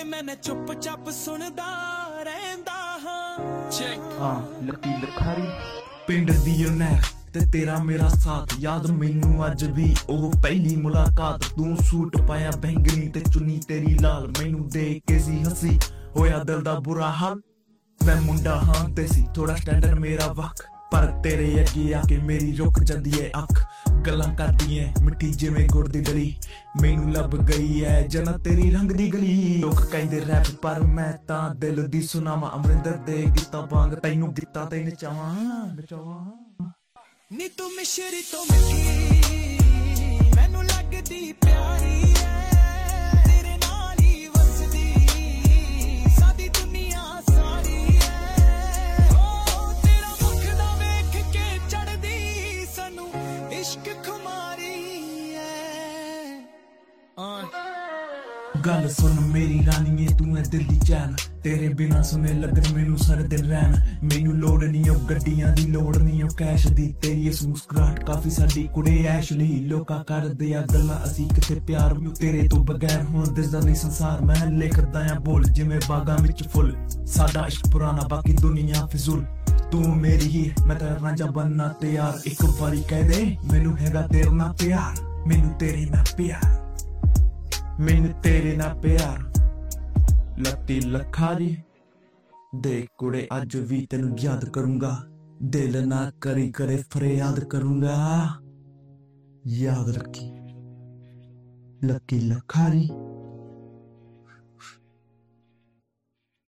ਤੇ ਮੈਂ ਚੁੱਪ-ਚਾਪ ਸੁਣਦਾ ਰਹਿੰਦਾ ਹਾਂ। ਚੈੱਕ ਲੱਕੀ ਲਖਾਰੀ ਪਿੰਡ ਦੀ ਨਹਿਰ ਤੇ ਤੇਰਾ ਮੇਰਾ ਸਾਥ ਯਾਦ ਮੈਨੂੰ ਅੱਜ ਵੀ ਉਹ ਪਹਿਲੀ ਮੁਲਾਕਾਤ। ਤੂੰ ਸੂਟ ਪਾਇਆ ਬੈਂਗਣੀ ਤੇ ਚੁੰਨੀ ਤੇਰੀ ਲਾਲ, ਮੈਨੂੰ ਦੇਖ ਕੇ ਸੀ ਹੱਸੀ ਹੋਇਆ ਦਿਲ ਦਾ ਬੁਰਾ ਹਾਲ। ਮੈਂ ਮੁੰਡਾ ਹਾਂ ਤੇ ਸੀ ਥੋੜਾ ਸਟੈਂਡਰਡ ਮੇਰਾ ਵਕ, ਪਰ ਤੇਰੇ ਅੱਗੇ ਆ ਕੇ ਮੇਰੀ ਰੁਕ ਜਾਂਦੀ ਏ ਅੱਖ। ਗੱਲਾਂ ਕਰਦੀ ਏ ਮਿੱਠੀ ਜਿਵੇਂ ਗੁੜ ਦੀ ਡਲੀ, ਮੈਨੂੰ ਲੱਭ ਗਈ ਐ ਜਨਤ ਤੇਰੀ ਰੰਗ ਦੀ ਗਲੀ। ਲੋਕ ਕਹਿੰਦੇ ਰੈਪ ਪਰ ਮੈਂ ਤਾਂ ਦਿਲ ਦੀ ਸੁਣਾਵਾਂ, ਅਮਰਿੰਦਰ ਦੇ ਗੀਤਾਂ ਵਾਂਗ ਤੈਨੂੰ ਦਿੱਤਾ ਤੇ ਨਚਾਵਾਂ। ਨੀ ਤੂੰ ਮਿਸ਼ਰੀ ਤੋਂ ਮਿੱਠੀ ਮੈਨੂੰ ਲੱਗਦੀ ਪਿਆਰੀ ਐ, ਤੇਰੇ ਨਾਲ ਹੀ ਵਸਦੀ ਸਾਡੀ ਦੁਨੀਆ ਸਾਰੀ ਐ। ਓ ਤੇਰਾ ਮੁਖ ਦਾ ਵੇਖ ਕੇ ਚੜਦੀ ਸਾਨੂੰ ਇਸ਼ਕ ਖੁਮਾਰੀ ਐ। ਗੱਲ ਸੁਣ ਮੇਰੀ ਰਾਣੀਏ ਤੂੰ ਐ ਦਿਲ ਦੀ ਚੈਨ, ਤੇਰੇ ਬਿਨਾ ਸੁਨੇ ਲੱਗਣ ਮੈਨੂੰ ਸਾਰੇ ਦਿਨ ਰਹਿਣ। ਮੈਨੂੰ ਲੋੜ ਨਹੀਂ ਉਹ ਗੱਡੀਆਂ ਦੀ, ਲੋੜ ਨਹੀਂ ਉਹ ਕੈਸ਼ ਦੀ, ਤੇਰੀ ਇਸ ਮੁਸਕਰਾਹਟ ਕਾਫੀ ਸਾਡੀ ਕੁੜੇ ਐਸ਼ ਲਈ। ਲੋਕਾਂ ਕਰਦੇ ਆ ਗੱਲਾਂ ਅਸੀਂ ਕਿਤੇ ਪਿਆਰ ਨੂੰ ਤੇਰੇ ਤੋਂ ਬਗੈਰ ਹੁਣ ਦਿਸਦਾ ਨਹੀਂ ਸੰਸਾਰ। ਮੈਂ ਲਿਖਦਾ ਆ ਬੋਲ ਜਿਵੇਂ ਬਾਗਾਂ ਵਿੱਚ ਫੁੱਲ, ਸਾਡਾ ਇਸ਼ਕ ਪੁਰਾਣਾ ਬਾਕੀ ਦੁਨੀਆ ਫਿਜ਼ੂਲ। ਤੂੰ ਮੇਰੀ ਹੀ ਮੈਂ ਤੇਰਾ ਰਾਂਝਾ ਬਣਨਾ ਤਿਆਰ, ਇੱਕ ਵਾਰੀ ਕਹਿ ਦੇ ਮੈਨੂੰ ਹੈਗਾ ਤੇਰੇ ਨਾਲ ਪਿਆਰ। ਮੈਨੂੰ ਤੇਰੇ ਨਾਲ ਪਿਆਰ, ਮੈਨੂੰ ਤੇਰੇ ਨਾਲ ਪਿਆਰ। ਲੱਕੀ ਲਖਾਰੀ ਦੇ ਕੁੜੇ ਅੱਜ ਵੀ ਤੈਨੂੰ ਯਾਦ ਕਰੂੰਗਾ, ਦਿਲ ਨਾ ਕਰੀ ਕਰੇ ਫਰਿਆਦ ਕਰੂੰਗਾ। ਯਾਦ ਰੱਖੀ ਲੱਕੀ ਲਖਾਰੀ।